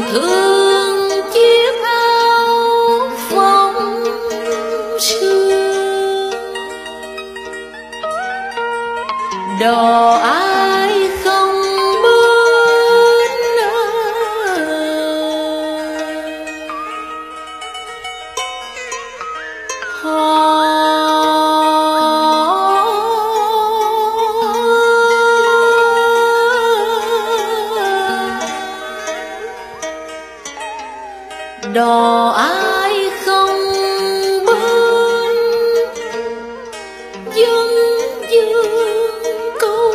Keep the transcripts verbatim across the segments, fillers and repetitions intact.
thương chiếc áo phông sương, đò ai không bước hò đò ai không bên dân dương câu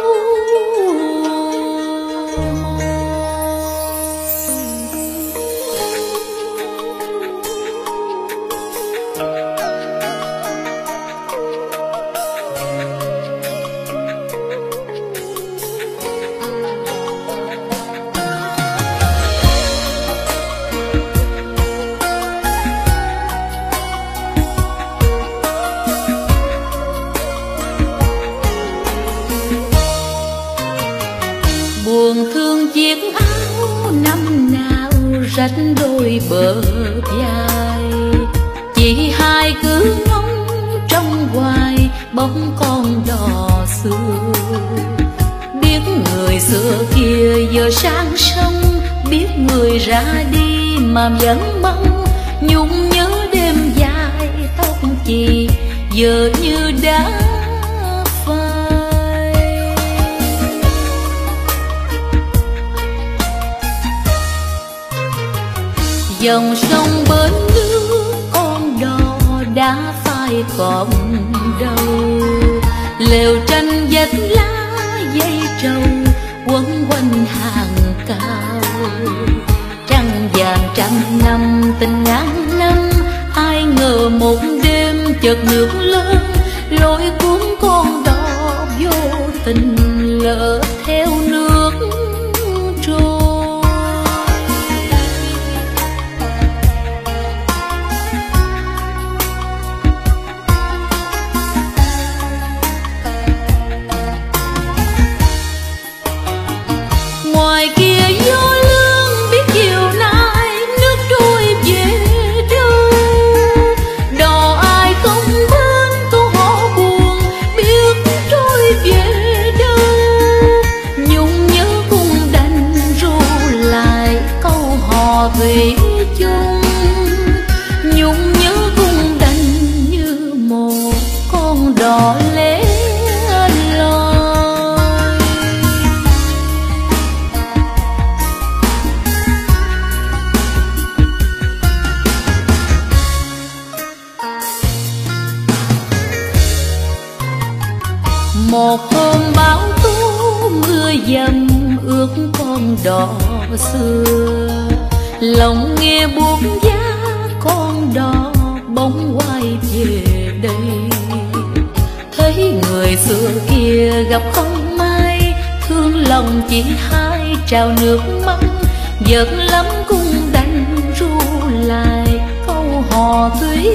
buồn thương chiếc áo năm nào rách đôi bờ vai, chỉ hai cứ ngóng trong hoài bóng con đò xưa. Biết người xưa kia giờ sang sông, biết người ra đi mà vẫn mong nhung nhớ đêm dài tóc chì giờ như đã dòng sông bến nước con đò đã phai còn đâu, lều tranh vách lá dây trầu quấn quanh hàng cao. Trăng vàng trăm năm tình ngàn năm, ai ngờ một đêm chợt nước lớn lối cuốn con đò vô tình lỡ theo nước trôi. Ngoài kia gió lương biết chiều nay nước trôi về đâu, đò ai không bên câu hò buồn biết trôi về đâu. Nhung nhớ cũng đành ru lại câu hò thủy chung, nhung nhớ cũng đành như một con đò lẻ loi. Một hôm bão tố mưa dầm ướt con đò xưa, lòng nghe buốt giá con đò bóng quay về đây. Thấy người xưa kia gặp không may, thương lòng chỉ hai trào nước mắt, giận lắm cũng đành ru lại câu hò thủy.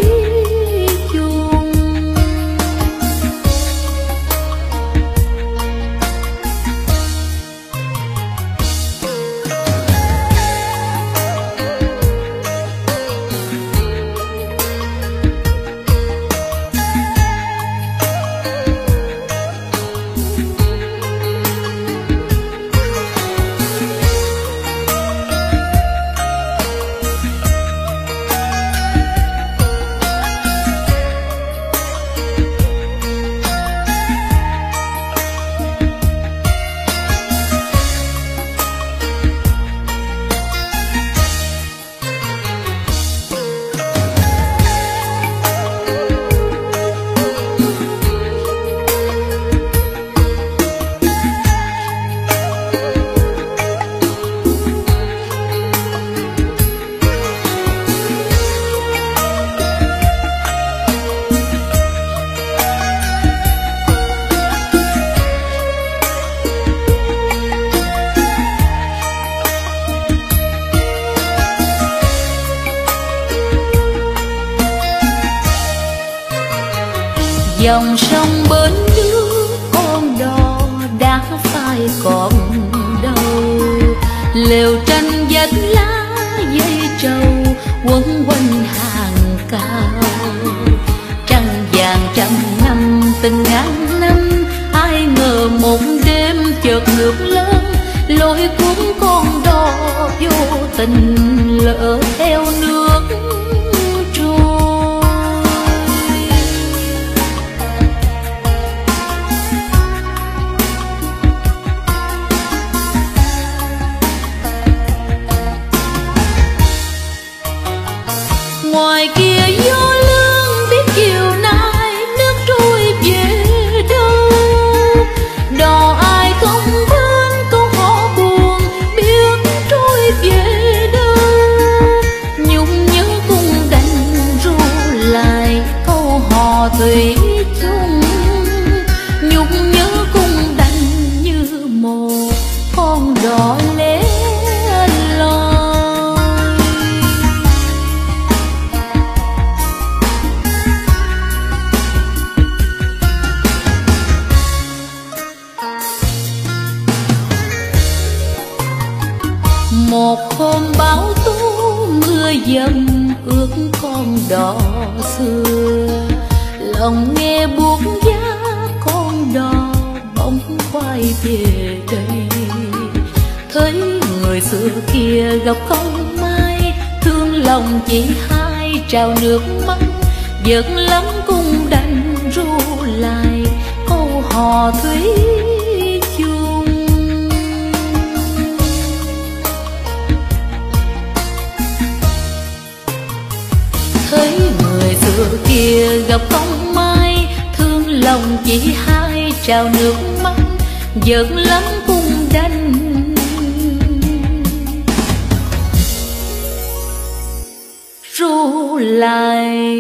Dòng sông bến nước con đò đã phai còn đâu, lều tranh vách lá tình ngàn năm. Ai ngờ một đêm chợt ngược lớn, lối cuốn con đò vô tình lỡ theo nước trôi. Ngoài kia gió lương biết chiều nay nước trôi về đâu. Đò ai không quên câu hò buồn biết trôi về đâu. Nhung nhớ cũng đành ru lại câu hò thủy chung. Nhung nhớ cũng đành như một con đò lẻ loi. Một hôm bão tố mưa dầm ướt con đò xưa. Lòng nghe buốt giá con đò bỗng quay về đây. Thấy người xưa kia gặp không may, thương lòng chỉ hai trào nước mắt. Giận lắm cũng đành ru lại câu hò thủy chung. Thấy người xưa kia gặp không may, thương lòng chỉ hai trào nước mắt. Giận lắm cũng đành ru lại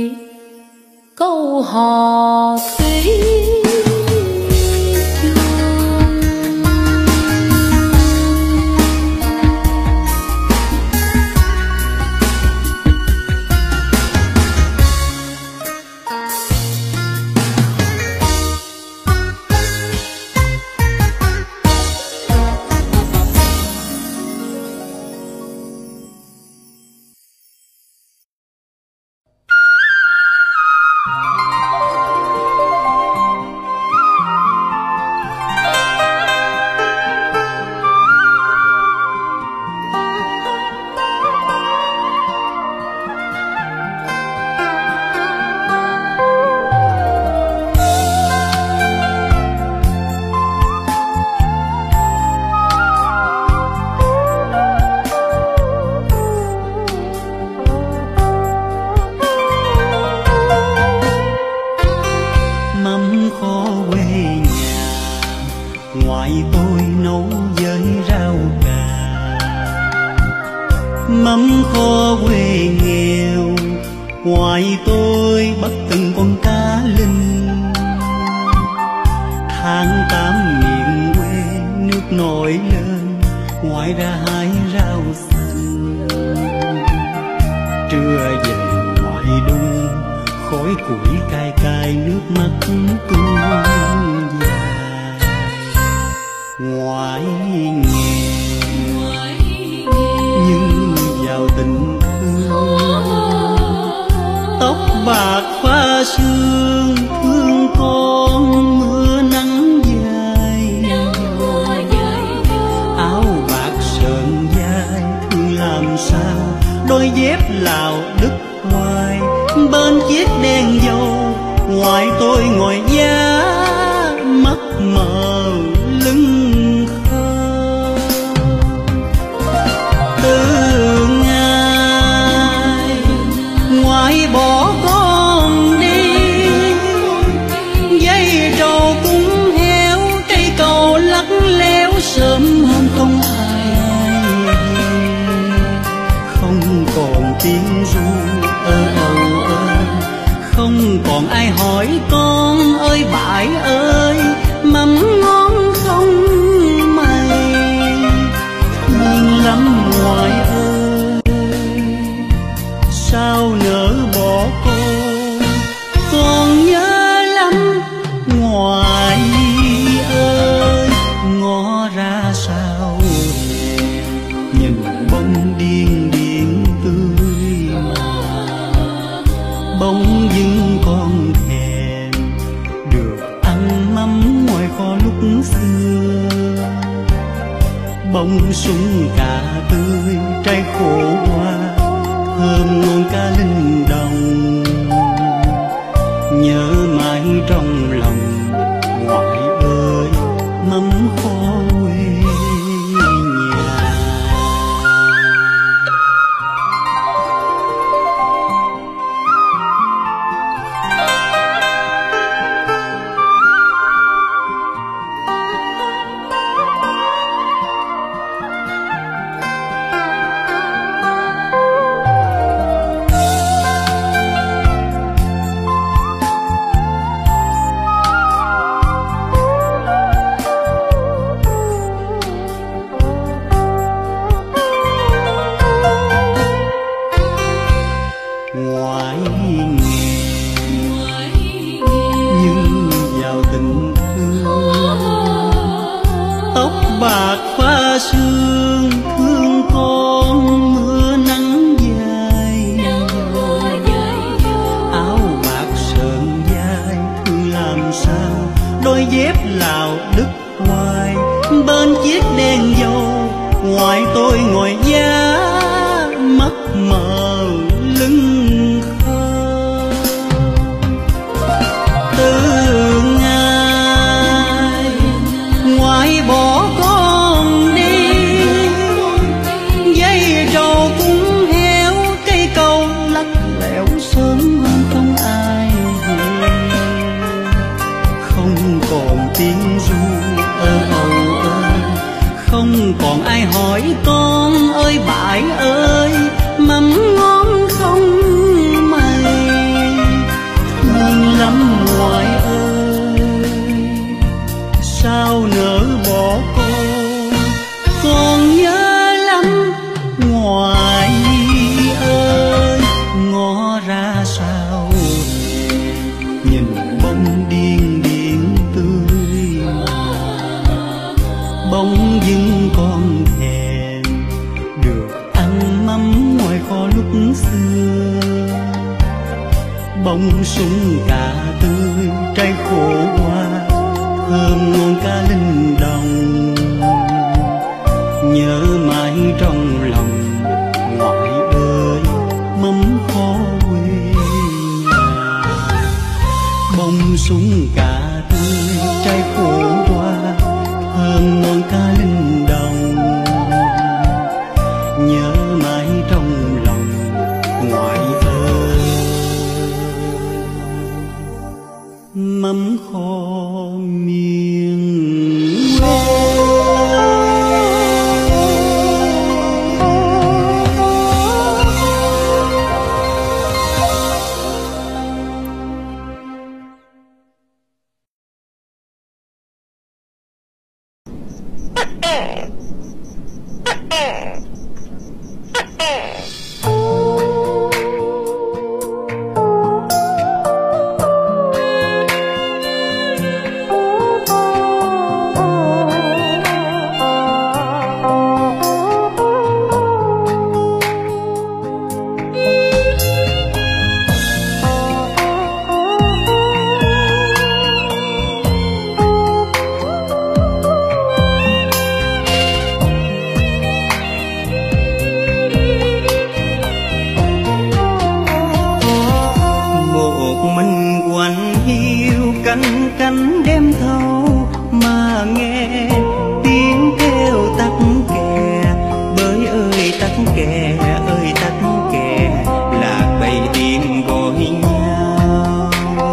câu hò thủy mắm kho quê nghèo. Ngoài tôi bắt từng con cá linh. Tháng tám miền quê nước nổi lên, ngoài ra hái rau xanh. Trưa về ngoài đung, khói củi cay cay nước mắt tuôn dài. Ngoài nghèo nhưng giàu tình thương, tóc bạc pha sương thương con mưa nắng dài. Áo bạc sờn vai thương làm sao, đôi dép lào đứt hoài bên chiếc đèn dầu. Ngoài tôi ngồi giá mắt mờ lưng khơ. Từ ngày ngoài bỏ con đi, bông súng cà tươi trái khổ hoa thơm ngon cá linh đồng, nhớ mãi trong lòng ngoại ơi mắm kho quê nhà. Bạc pha sương thương con mưa nắng dài, áo bạc sờn vai thương làm sao đôi dép lào đứt hoài bên chiếc đèn dầu. Ngoài tôi ngồi giá mắt mờ lưng khơ, từ ngày ngoài bỏ con đi, dây trầu cũng héo cây cầu lắc lẻo sớm hơn không ai về. Không còn tiếng ru ơ âu ơ, không còn ai hỏi con ơi bãi ơi mắm ngon không mày. Thương lắm ngoại ơi sao nỡ bỏ con, con nhớ lắm ngoại ơi. Ngó ra sao nhìn bông điên điên tươi, bỗng dưng con thèm được ăn mắm ngoài kho lúc xưa. Bông súng cà tươi trái khổ hoa thơm ngon cá linh đồng, nhớ mãi trong lòng ngoại ơi mắm kho quê nhà. Bông súng cà tươi trái khổ hoa thơm ngon cá linh đồng, nhớ mãi trong lòng ngoại ơi mắm kho miền quê. Cánh đêm thâu mà nghe tiếng kêu tắc kè, bơi ơi tắc kè ơi tắc kè, là bầy tiên gọi nhau.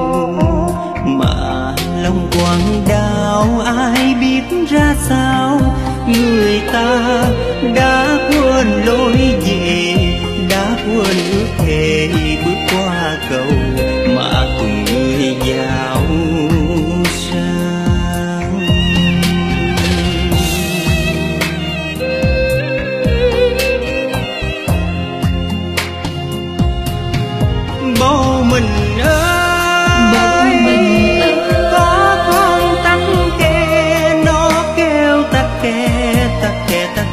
Mà lòng quặn đau ai biết ra sao, người ta đã quên lối về, đã quên ước thề bước qua cầu mà cùng người vào sang. Bầu mình ơi, mình có con tắc kè, nó kêu tắc kè tắc kè tắc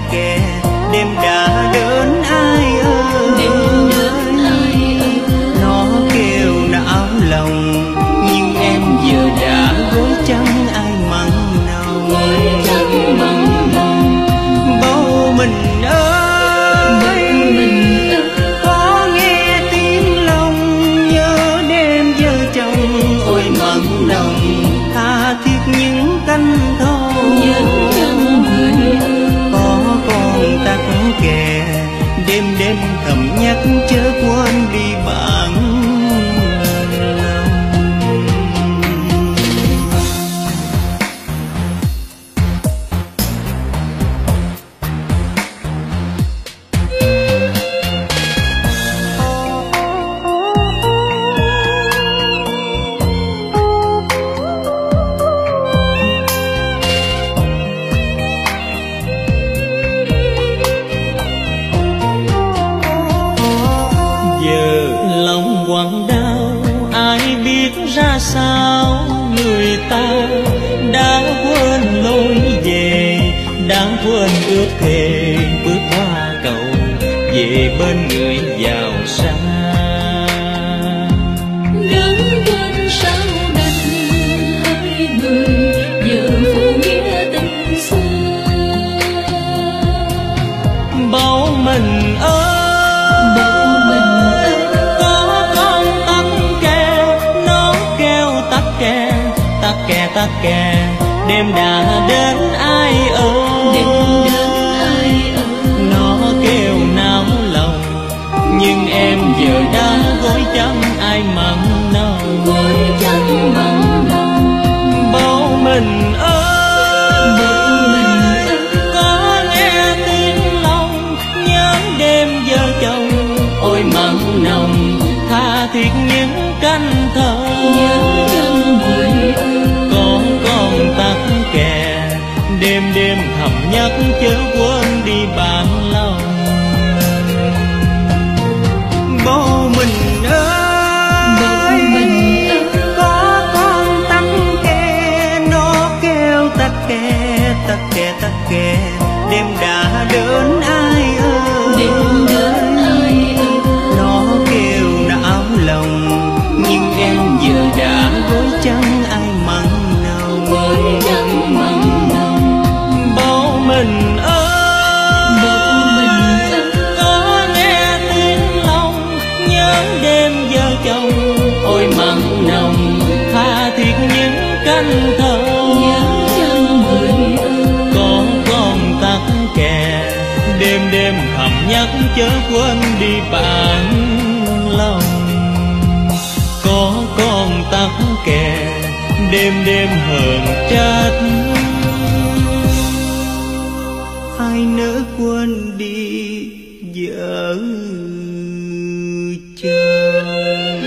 quên ước thề, bước qua cầu về bên người giàu sang. Lớn bên sau đành hai người giờ phụ nghĩa tình xưa. Bảo mình ơi, Bảo mình ơi, có con tắc kè, nó kêu tắc kè, tắc kè tắc kè, đêm đã đến ai ơi, đêm đến ai ơi. nó kêu náo lòng, nhưng em giờ đã gối chăn ai mặn nồng, Gối chăn mặn nồng. bảo mình ơi, Bảo mình ơi, có nghe tiếng lòng nhớ đêm vợ chồng, ôi mặn nồng tha thiết những canh thơ. nhớ chân người ơi. Có con tắc kè đêm đêm thầm nhắc chớ quên đi bạn lòng. Bố mình ơi, Bảo mình ơi, có con tắc kè, nó kêu tắc kè, tắc kè tắc kè, đêm đã đến ai ơi, đêm đến ai ơi. nó kêu não lòng, nhưng em giờ đã gối chăn ai mặn nồng. Gối chăn mặn nồng. Bảo mình ơi, Bảo mình ơi, có nghe tiếng lòng nhớ đêm vợ chồng, ôi mặn nồng tha thiết những canh thơ. nhớ chân người ơi. Có con tắc kè đêm đêm thầm nhắc chớ quên đi bạn lòng. Có con tắc kè đêm đêm hờn trách, ai nỡ quên đi vợ chồng.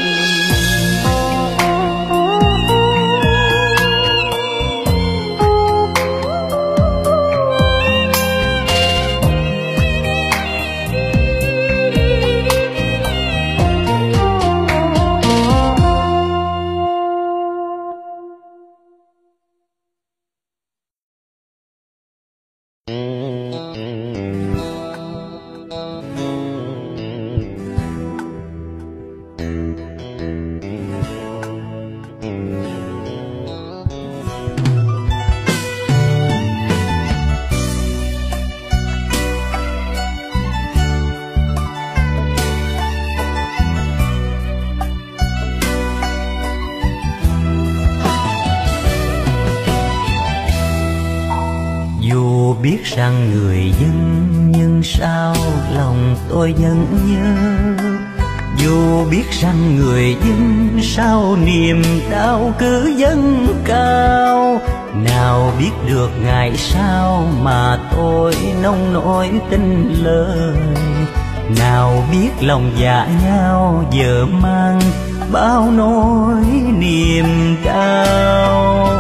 Dù biết rằng người dân nhưng sao lòng tôi vẫn nhớ, dù biết rằng người dân sao niềm đau cứ dâng cao, nào biết được ngày sau mà tôi nông nổi tình lời, nào biết lòng dạ nhau giờ mang bao nỗi niềm đau.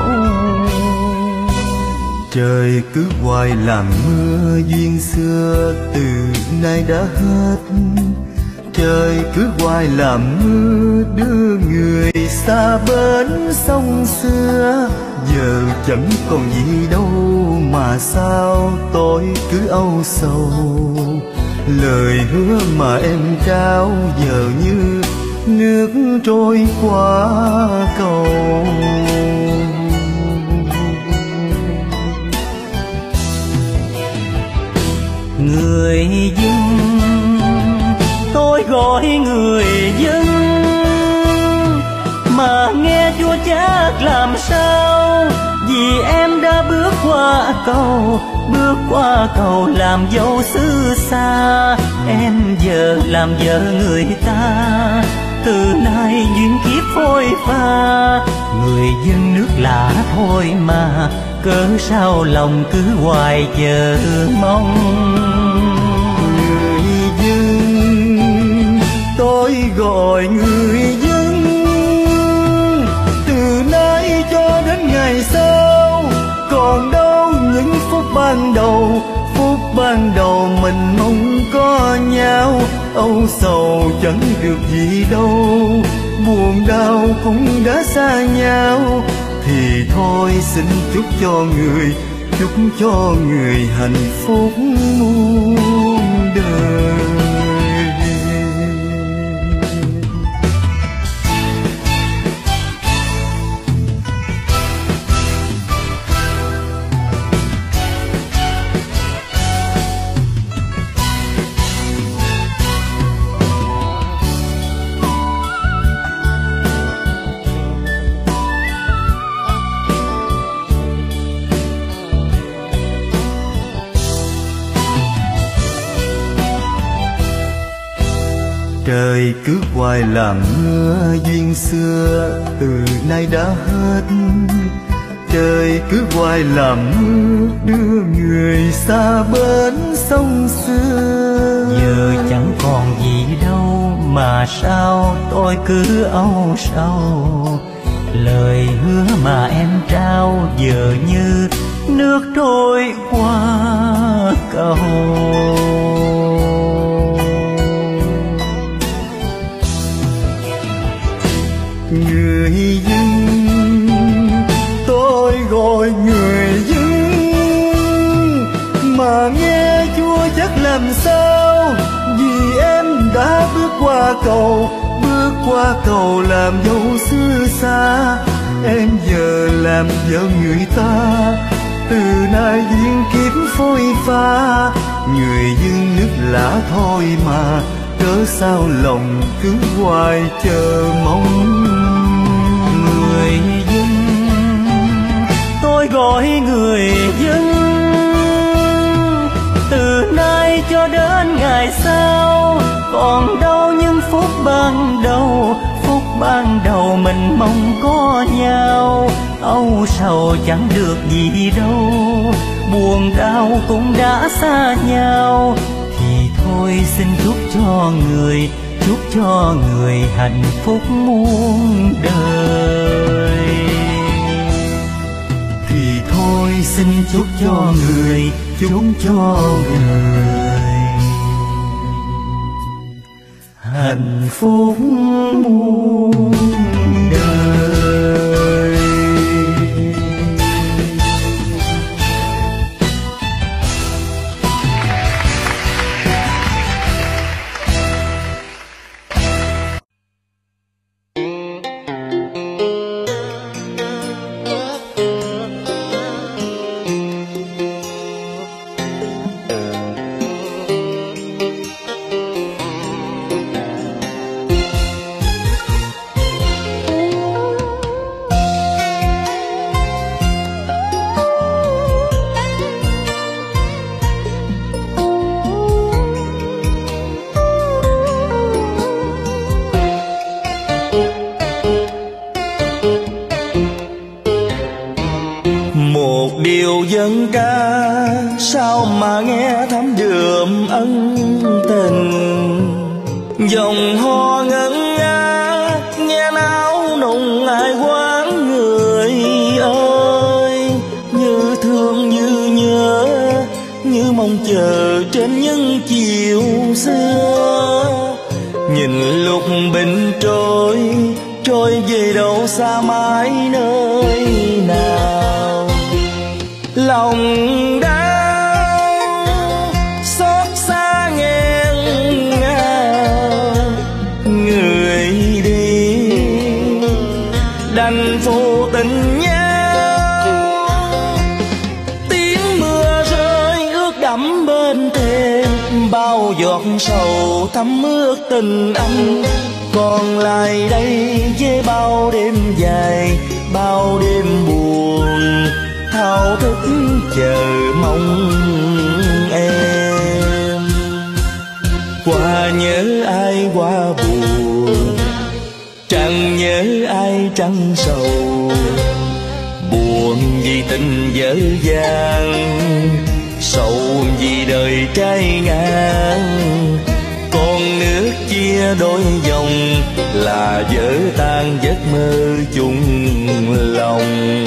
Trời cứ hoài làm mưa duyên xưa từ nay đã hết, trời cứ hoài làm mưa đưa người xa bến sông xưa, giờ chẳng còn gì đâu mà sao tôi cứ âu sầu, lời hứa mà em trao giờ như nước trôi qua cầu. Người dân, tôi gọi người dân, mà nghe chua chát làm sao, vì em đã bước qua cầu, bước qua cầu làm dâu xứ xa, em giờ làm vợ người ta, từ nay duyên kiếp phôi pha, người dân nước lạ thôi mà, cớ sao lòng cứ hoài chờ mong. Người dân, tôi gọi người dân, từ nay cho đến ngày sau, còn đâu những phút ban đầu, phút ban đầu mình mong có nhau, âu sầu chẳng được gì đâu, buồn đau cũng đã xa nhau, thì thôi xin chúc cho người chúc cho người hạnh phúc muôn đời. Trời cứ hoài làm mưa duyên xưa từ nay đã hết. Trời cứ hoài làm mưa đưa người xa bến sông xưa. Giờ chẳng còn gì đâu mà sao tôi cứ âu sầu. Lời hứa mà em trao giờ như nước trôi qua cầu. Người dân, tôi gọi người dân, mà nghe chua chắc làm sao. Vì em đã bước qua cầu, bước qua cầu làm dâu xưa xa. Em giờ làm vợ người ta, từ nay duyên kiếp phôi pha. Người dân nước lạ thôi mà, cớ sao lòng cứ hoài chờ mong. Người dân, tôi gọi người dân, từ nay cho đến ngày sau. Còn đâu những phút ban đầu, phút ban đầu mình mong có nhau. Âu sầu chẳng được gì đâu, buồn đau cũng đã xa nhau. Thì thôi xin chúc cho người, chúc cho người hạnh phúc muôn đời. Thì thôi xin chúc cho người, chúc cho người hạnh phúc muôn đời. Điều dân ca sao mà nghe thấm đượm ân tình. Dòng ho ngân nga nghe náo nùng ai quán người ơi. Như thương như nhớ như mong chờ trên những chiều xưa. Nhìn lúc bình trôi trôi về đâu xa mãi nơi nào. Lòng đau xót xa nghẹn ngào, người đi đành vô tình nhau. Tiếng mưa rơi ướt đẫm bên thềm, bao giọt sầu thấm ướt tình anh. Còn lại đây với bao đêm dài, bao đêm buồn thao thức chờ mong em. Qua nhớ ai qua buồn, chẳng nhớ ai trăng sầu. Buồn vì tình dở dang, sầu vì đời trái ngang. Con nước chia đôi dòng là vỡ tan giấc mơ chung lòng.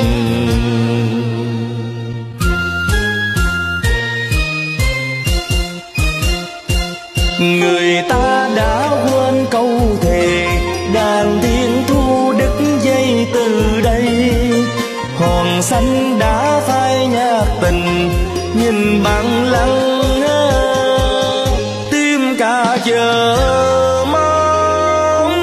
Người ta đã quên câu thề, đàn tiên thu đứt dây từ đây. Hòn xanh đã phai nhạt tình, nhìn bằng lăng tim cả chờ mong.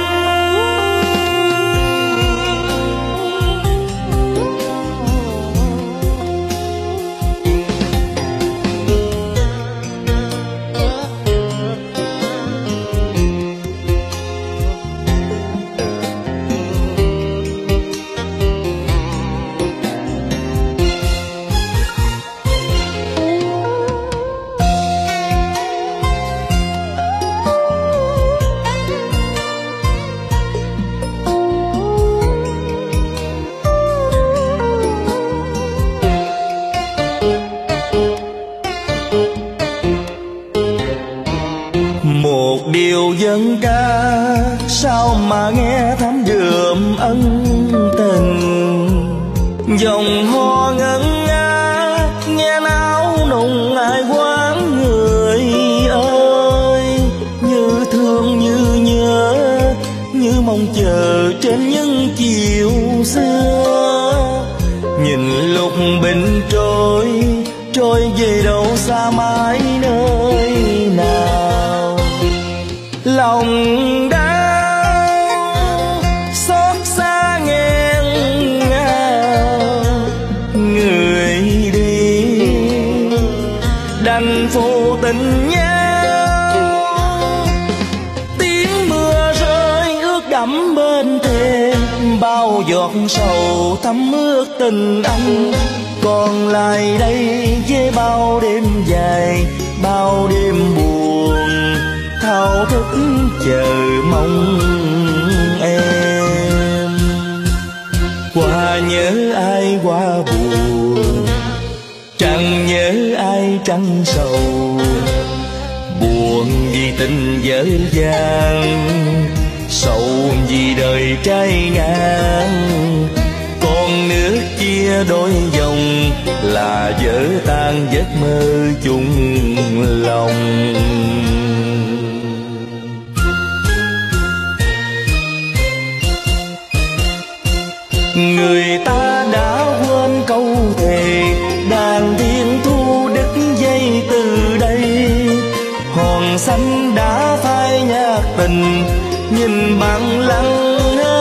Một điều dân ca sao mà nghe thắm đượm ân tình, dòng ho ngân nga nghe náo nùng ai quán người ơi, như thương như nhớ như mong chờ trên những chiều xưa. Nhìn lúc bình trôi trôi về đâu xa mãi nơi nào, lòng đau xót xa nghẹn ngào. Người đi đành vô tình nhau, tiếng mưa rơi ướt đẫm bên thềm, bao giọt sầu thấm ướt tình anh. Còn lại đây với bao đêm dài, bao đêm buồn thao thức chờ mong em. Qua nhớ ai qua buồn, chẳng nhớ ai trăng sầu, buồn vì tình dở dang, sầu vì đời trái ngang. Con nước chia đôi dòng là vỡ tan giấc mơ chung lòng. Người ta đã quên câu thề, đàn thiên thu đứt dây từ đây. Hòn xanh đã phai nhạt tình, nhìn bằng lăng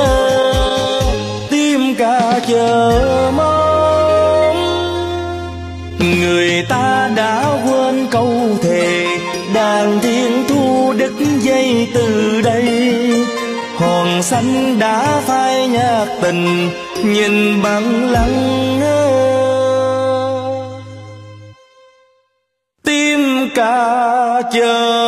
tim cả chờ mong. Người ta đã quên câu thề, đàn thiên thu đứt dây từ đây. Hòn xanh đã phai nhạt tình, nhìn bằng lăng tim cả chờ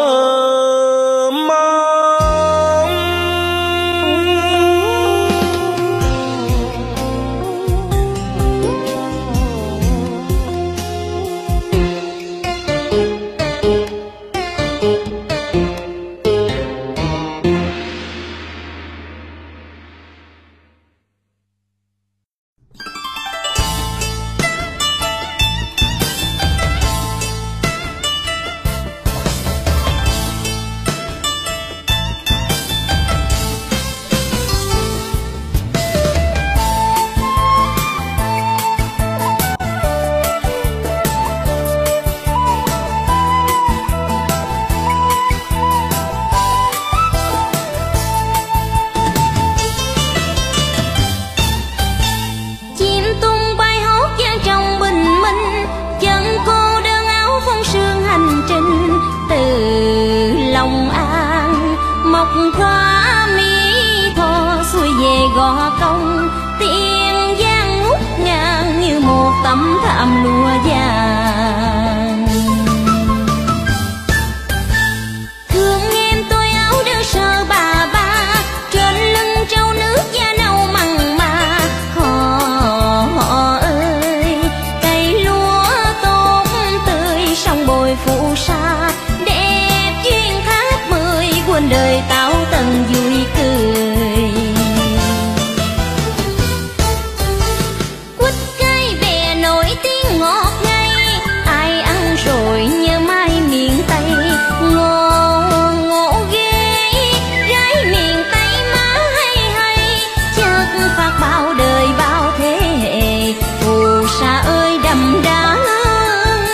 khoa mỹ tho xuôi về gò công. Tiền giang ngút ngang như một tấm thảm lụa vàng. Thương em tôi áo đơn sơ bà ba, trên lưng trâu nước da nâu mặn mà. Họ, họ ơi, cây lúa tốt tươi sông bồi phù sa, đẹp duyên tháp mười quên đời tao tần vui cười. Quýt cây bè nổi tiếng ngọt ngây, ai ăn rồi nhớ mai miền Tây. Ngô ngộ ghê gái miền Tây má hay hay, chợt phạt bao đời bao thế hệ. Phù sa ơi đậm đà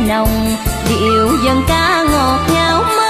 nồng, điệu dân ca ngọt ngào.